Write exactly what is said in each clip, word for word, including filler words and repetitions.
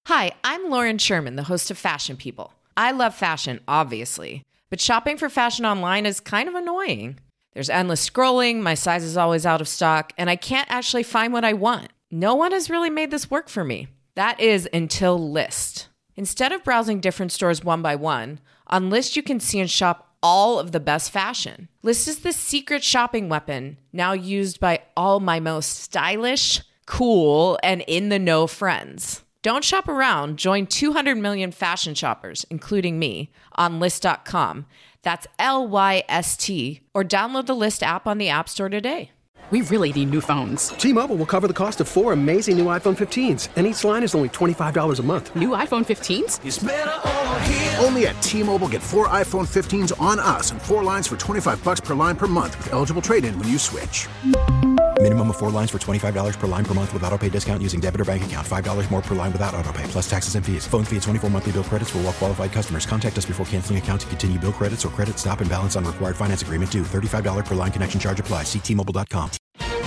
Hi, I'm Lauren Sherman, the host of Fashion People. I love fashion, obviously, but shopping for fashion online is kind of annoying. There's endless scrolling, my size is always out of stock, and I can't actually find what I want. No one has really made this work for me. That is until Lyst. Instead of browsing different stores one by one, on Lyst you can see and shop all of the best fashion. Lyst is the secret shopping weapon, now used by all my most stylish, cool, and in-the-know friends. Don't shop around. Join two hundred million fashion shoppers, including me, on Lyst dot com. That's L Y S T. Or download the Lyst app on the App Store today. We really need new phones. T-Mobile will cover the cost of four amazing new iPhone fifteens, and each line is only twenty-five dollars a month. New iPhone fifteens? It's better over here. Only at T-Mobile, get four iPhone fifteens on us and four lines for twenty-five dollars per line per month with eligible trade-in when you switch. Minimum of four lines for twenty-five dollars per line per month with autopay discount using debit or bank account. five dollars more per line without autopay, plus taxes and fees. Phone fee at twenty-four monthly bill credits for well-qualified customers. Contact us before canceling account to continue bill credits or credit stop and balance on required finance agreement due. thirty-five dollars per line connection charge applies. See T Mobile dot com.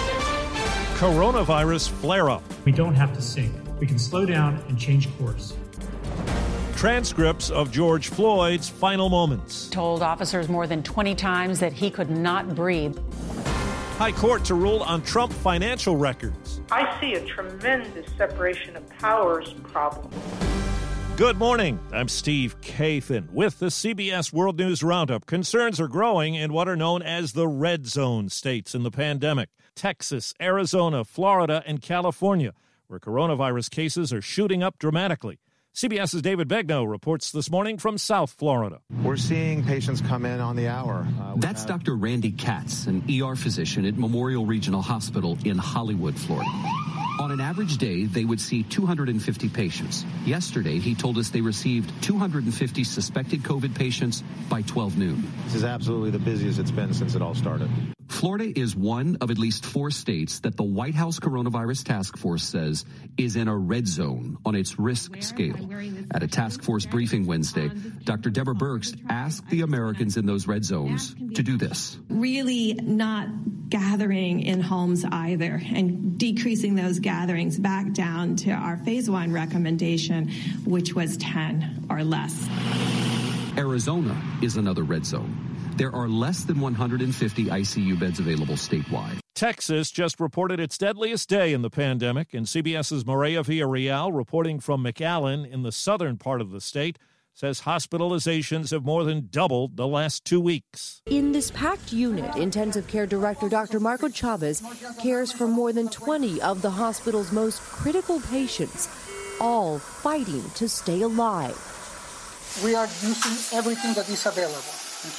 Coronavirus flare-up. We don't have to sink. We can slow down and change course. Transcripts of George Floyd's final moments. Told officers more than twenty times that he could not breathe. High Court to rule on Trump financial records. I see a tremendous separation of powers problem. Good morning. I'm Steve Kathan with the C B S World News Roundup. Concerns are growing in what are known as the red zone states in the pandemic. Texas, Arizona, Florida, and California, where coronavirus cases are shooting up dramatically. CBS's David Begnaud reports this morning from South Florida. We're seeing patients come in on the hour. Uh, That's have... Doctor Randy Katz, an E R physician at Memorial Regional Hospital in Hollywood, Florida. On an average day, they would see two hundred fifty patients. Yesterday, he told us they received two hundred fifty suspected COVID patients by twelve noon. This is absolutely the busiest it's been since it all started. Florida is one of at least four states that the White House Coronavirus Task Force says is in a red zone on its risk scale. At a task force briefing Wednesday, Doctor Deborah Birx asked the Americans in those red zones to do this. Really not gathering in homes either, and decreasing those gatherings back down to our phase one recommendation, which was ten or less. Arizona is another red zone. There are less than one hundred fifty I C U beds available statewide. Texas just reported its deadliest day in the pandemic, and CBS's Maria Villarreal, reporting from McAllen in the southern part of the state, says hospitalizations have more than doubled the last two weeks. In this packed unit, intensive care director Doctor Marco Chavez cares for more than twenty of the hospital's most critical patients, all fighting to stay alive. We are using everything that is available.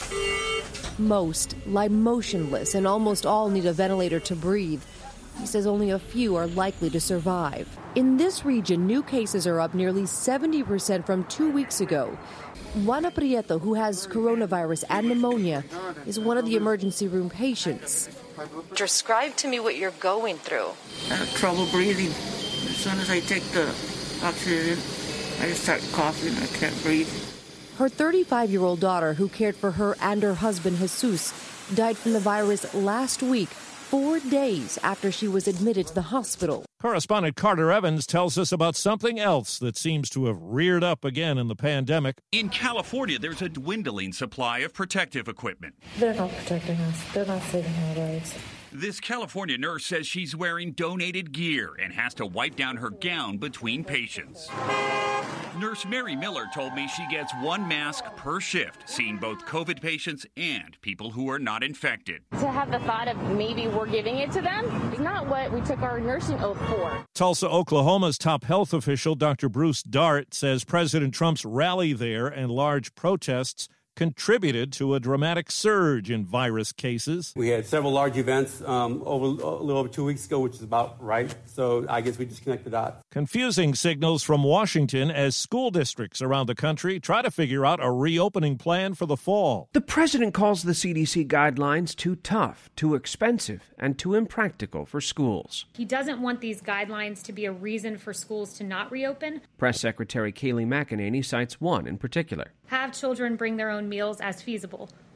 Most lie motionless, and almost all need a ventilator to breathe. He says only a few are likely to survive. In this region, new cases are up nearly seventy percent from two weeks ago. Juana Prieto, who has coronavirus and pneumonia, is one of the emergency room patients. Describe to me what you're going through. I have trouble breathing. As soon as I take the oxygen, I just start coughing. I can't breathe. Her thirty-five-year-old daughter, who cared for her and her husband, Jesus, died from the virus last week, four days after she was admitted to the hospital. Correspondent Carter Evans tells us about something else that seems to have reared up again in the pandemic. In California, there's a dwindling supply of protective equipment. They're not protecting us. They're not saving our lives. This California nurse says she's wearing donated gear and has to wipe down her gown between patients. Nurse Mary Miller told me she gets one mask per shift, seeing both COVID patients and people who are not infected. To have the thought of maybe we're giving it to them is not what we took our nursing oath for. Tulsa, Oklahoma's top health official, Doctor Bruce Dart, says President Trump's rally there and large protests contributed to a dramatic surge in virus cases. We had several large events um, over a little over two weeks ago, which is about right. So I guess we just connect the dots. Confusing signals from Washington as school districts around the country try to figure out a reopening plan for the fall. The president calls the C D C guidelines too tough, too expensive, and too impractical for schools. He doesn't want these guidelines to be a reason for schools to not reopen. Press Secretary Kayleigh McEnany cites one in particular. Have children bring their own meals as feasible,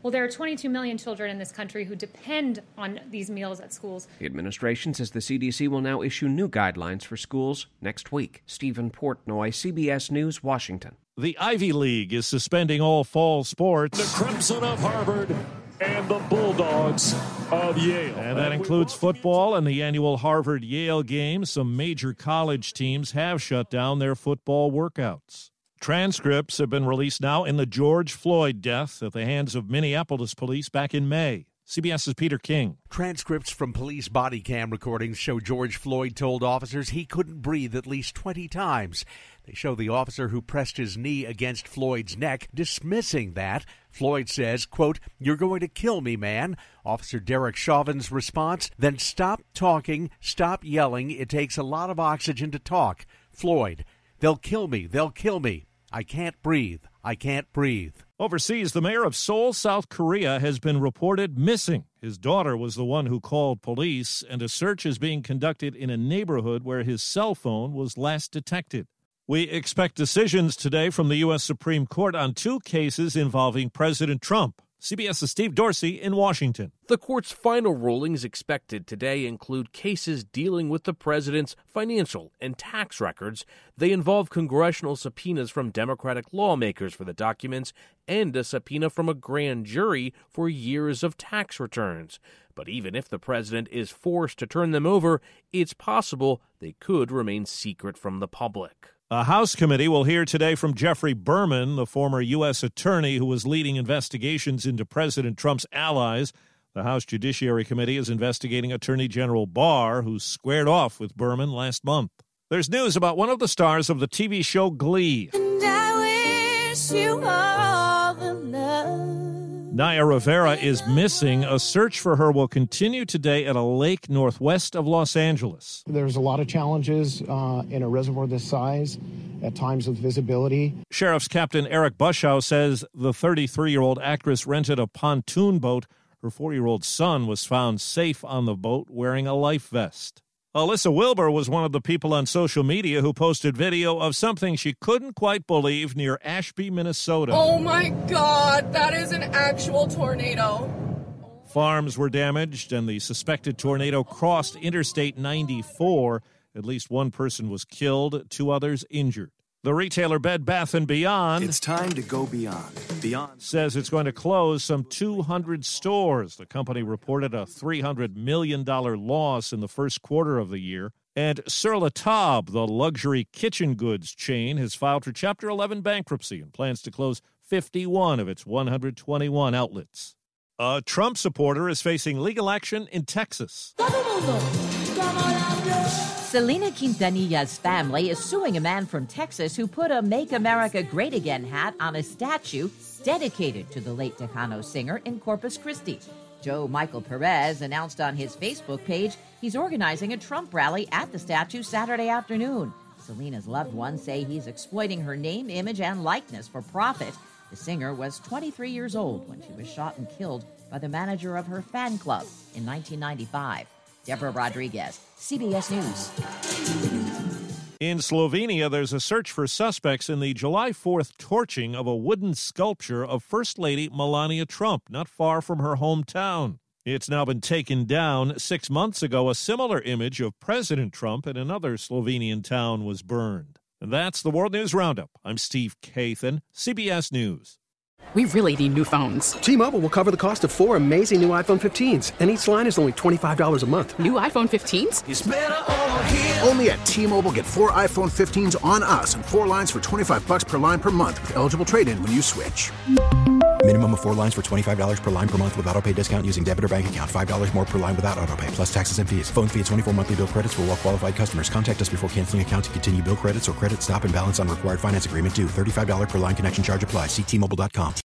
Well, there are twenty-two million children in this country who depend on these meals at schools. The administration says the C D C will now issue new guidelines for schools next week. Stephen Portnoy, C B S News, Washington. The Ivy League is suspending all fall sports. The Crimson of Harvard and the Bulldogs of Yale. And that includes football and the annual Harvard-Yale games. Some major college teams have shut down their football workouts. Transcripts have been released now in the George Floyd death at the hands of Minneapolis police back in May. CBS's Peter King. Transcripts from police body cam recordings show George Floyd told officers he couldn't breathe at least twenty times. They show the officer who pressed his knee against Floyd's neck dismissing that. Floyd says, quote, "You're going to kill me, man." Officer Derek Chauvin's response, "Then stop talking, stop yelling. It takes a lot of oxygen to talk." Floyd, "They'll kill me, they'll kill me. I can't breathe, I can't breathe." Overseas, the mayor of Seoul, South Korea, has been reported missing. His daughter was the one who called police, and a search is being conducted in a neighborhood where his cell phone was last detected. We expect decisions today from the U S Supreme Court on two cases involving President Trump. CBS's Steve Dorsey in Washington. The court's final rulings expected today include cases dealing with the president's financial and tax records. They involve congressional subpoenas from Democratic lawmakers for the documents and a subpoena from a grand jury for years of tax returns. But even if the president is forced to turn them over, it's possible they could remain secret from the public. A House committee will hear today from Jeffrey Berman, the former U S attorney who was leading investigations into President Trump's allies. The House Judiciary Committee is investigating Attorney General Barr, who squared off with Berman last month. There's news about one of the stars of the T V show Glee. And I wish you all the love. Naya Rivera is missing. A search for her will continue today at a lake northwest of Los Angeles. There's a lot of challenges uh, in a reservoir this size, at times with visibility. Sheriff's Captain Eric Buschow says the thirty-three-year-old actress rented a pontoon boat. Her four-year-old son was found safe on the boat wearing a life vest. Alyssa Wilbur was one of the people on social media who posted video of something she couldn't quite believe near Ashby, Minnesota. Oh my God, that is an actual tornado. Farms were damaged and the suspected tornado crossed Interstate ninety-four. At least one person was killed, two others injured. The retailer Bed Bath and Beyond, it's time to go beyond. Beyond says it's going to close some two hundred stores. The company reported a three hundred million dollars loss in the first quarter of the year. And Sur La Table, the luxury kitchen goods chain, has filed for Chapter eleven bankruptcy and plans to close fifty-one of its one hundred twenty-one outlets. A Trump supporter is facing legal action in Texas. Selena Quintanilla's family is suing a man from Texas who put a Make America Great Again hat on a statue dedicated to the late Tejano singer in Corpus Christi. Joe Michael Perez announced on his Facebook page he's organizing a Trump rally at the statue Saturday afternoon. Selena's loved ones say he's exploiting her name, image, and likeness for profit. The singer was twenty-three years old when she was shot and killed by the manager of her fan club in nineteen ninety-five. Deborah Rodriguez, C B S News. In Slovenia, there's a search for suspects in the July fourth torching of a wooden sculpture of First Lady Melania Trump, not far from her hometown. It's now been taken down. Six months ago, a similar image of President Trump in another Slovenian town was burned. And that's the World News Roundup. I'm Steve Kathan, C B S News. We really need new phones. T-Mobile will cover the cost of four amazing new iPhone fifteens, and each line is only twenty-five dollars a month. New iPhone fifteens? It's better over here. Only at T-Mobile, get four iPhone fifteens on us and four lines for twenty-five dollars per line per month with eligible trade-in when you switch. Minimum of four lines for twenty-five dollars per line per month with autopay discount using debit or bank account. five dollars more per line without autopay, plus taxes and fees. Phone fee at twenty-four monthly bill credits for well-qualified customers. Contact us before canceling account to continue bill credits or credit stop and balance on required finance agreement due. thirty-five dollars per line connection charge applies. See T Mobile dot com.